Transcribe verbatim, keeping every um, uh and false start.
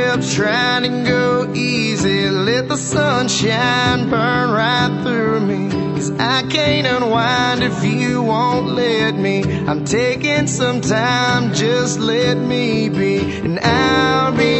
steps trying to go easy. Let the sunshine burn right through me, 'cause I can't unwind if you won't let me. I'm taking some time, just let me be, and I'll be